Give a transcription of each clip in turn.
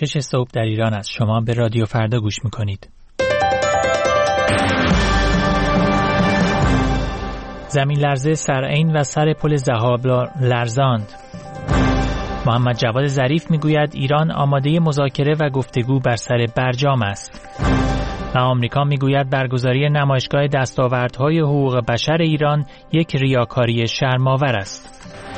6 صبح در ایران است. شما به رادیو فردا گوش میکنید. زمین لرزه سرعین و سر پل ذهاب لرزاند. محمد جواد ظریف میگوید ایران آماده مذاکره و گفتگو بر سر برجام است. و آمریکا میگوید برگزاری نمایشگاه دستاوردهای حقوق بشر ایران یک ریاکاری شرم‌آور است.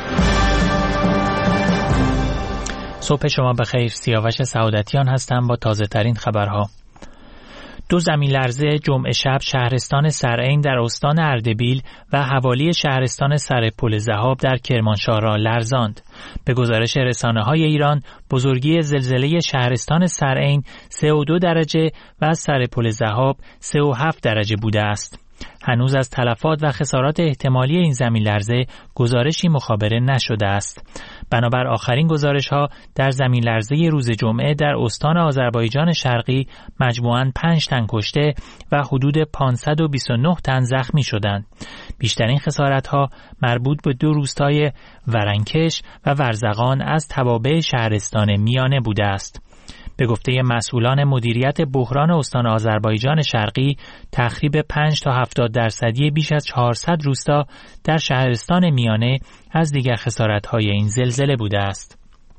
صبح شما بخیر. سیاوش سعادتیان هستم با تازه ترین خبرها. 2 زمین لرزه جمعه شب شهرستان سرعین در استان اردبیل و حوالی شهرستان سر پل ذهاب در کرمانشاه را لرزاند. به گزارش رسانه‌های ایران بزرگی زلزله شهرستان سرعین 3.2 درجه و سر پل ذهاب 3.7 درجه بوده است. هنوز از تلفات و خسارات احتمالی این زمین لرزه گزارشی مخابره نشده است. بنابر آخرین گزارش‌ها در زمین لرزه روز جمعه در استان آذربایجان شرقی مجموعاً 5 تن کشته و حدود 529 تن زخمی شدند. بیشترین خسارت‌ها مربوط به 2 روستای ورنکش و ورزقان از توابع شهرستان میانه بوده است. به گفته مسئولان مدیریت بحران استان آذربایجان شرقی، تخریب 5 تا 70% بیش از 400 روستا در شهرستان میانه از دیگر خسارت‌های این زلزله بوده است.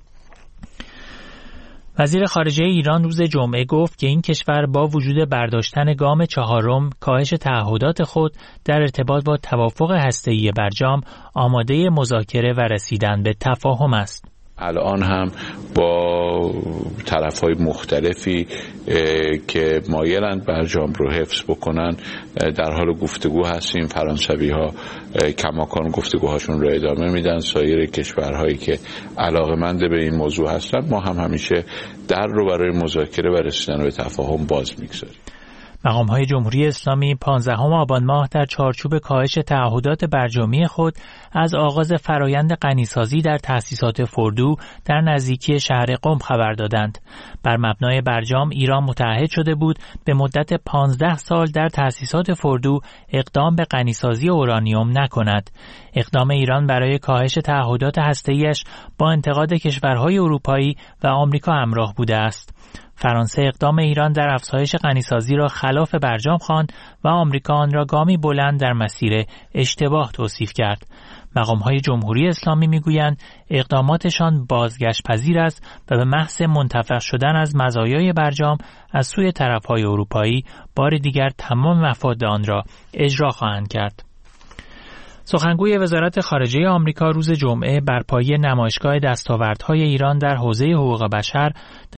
وزیر خارجه ایران روز جمعه گفت که این کشور با وجود برداشتن گام 4 کاهش تعهدات خود در ارتباط با توافق هسته‌ای برجام آماده مذاکره و رسیدن به تفاهم است. الان هم با طرف‌های مختلفی که مایلند برجام رو حفظ بکنن در حال گفتگو هستیم. فرانسوی‌ها کماکان گفتگوهاشون رو ادامه میدن. سایر کشورهایی که علاقه‌مند به این موضوع هستن ما هم همیشه در رو برای مذاکره و رسیدن به تفاهم باز می‌گذاریم. مقام‌های جمهوری اسلامی 15 آبان ماه در چارچوب کاهش تعهدات برجامی خود از آغاز فرایند غنیسازی در تأسیسات فردو در نزدیکی شهر قم خبر دادند. بر مبنای برجام ایران متعهد شده بود به مدت 15 سال در تأسیسات فردو اقدام به غنیسازی اورانیوم نکند. اقدام ایران برای کاهش تعهدات هسته‌ایش با انتقاد کشورهای اروپایی و آمریکا همراه بوده است. فرانسه اقدام ایران در افزایش غنیسازی را خلاف برجام خواند و آمریکا آن را گامی بلند در مسیر اشتباه توصیف کرد. مقام‌های جمهوری اسلامی میگویند اقداماتشان بازگشت پذیر است و به محض منتفع شدن از مزایای برجام از سوی طرف‌های اروپایی بار دیگر تمام مفاد آن را اجرا خواهند کرد. سخنگوی وزارت خارجه آمریکا روز جمعه بر پایه نمایشگاه دستاوردهای ایران در حوزه حقوق بشر